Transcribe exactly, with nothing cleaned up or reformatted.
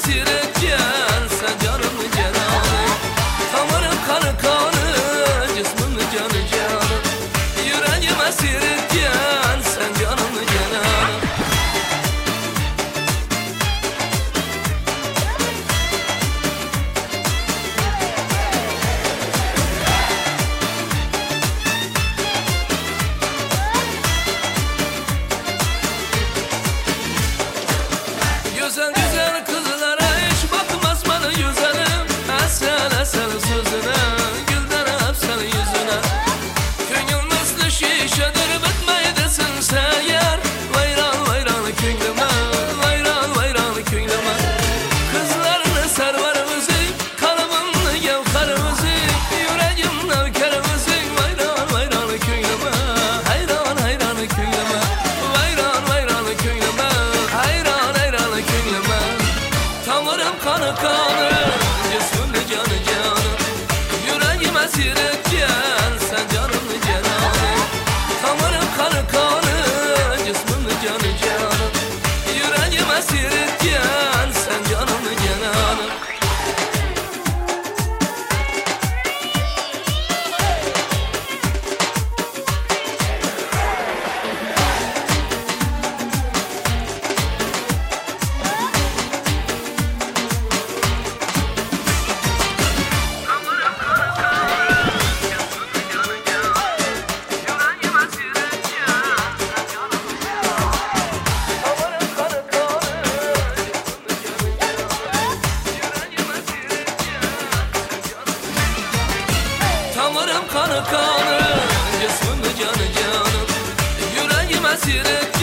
esir etken sen canımı cenanım. Damarım kanı kanı, cismim canı canım. Yüreğim esir etken sen canımı cenanım. Güzel güzel kızlara hiç bakmaz bana güzelim. Esel esel sözüne, gülden öpsen yüzüne. Köyün misli şişedir bitmeydesin seyer. Vayran vayran köylüme, vayran vayran köylüme. Kızlarını serverimizi, kalbimni gevherimizi. Yüreğim nevkerimizi, vayran vayran köylüme. Hayran hayran köylüme, vayran vayran köylüme. Hayran hayran köylüme. Damarım kanı kanı, cismim canı canım. Yüreğim esir etken sen canımı cenanım. Damarım kanı kanı, cismim canı canım. Yüreğim esir etken sen canımı cenanım. Damarım kanı kanı, cismim canı canım. Yüreğim esir etken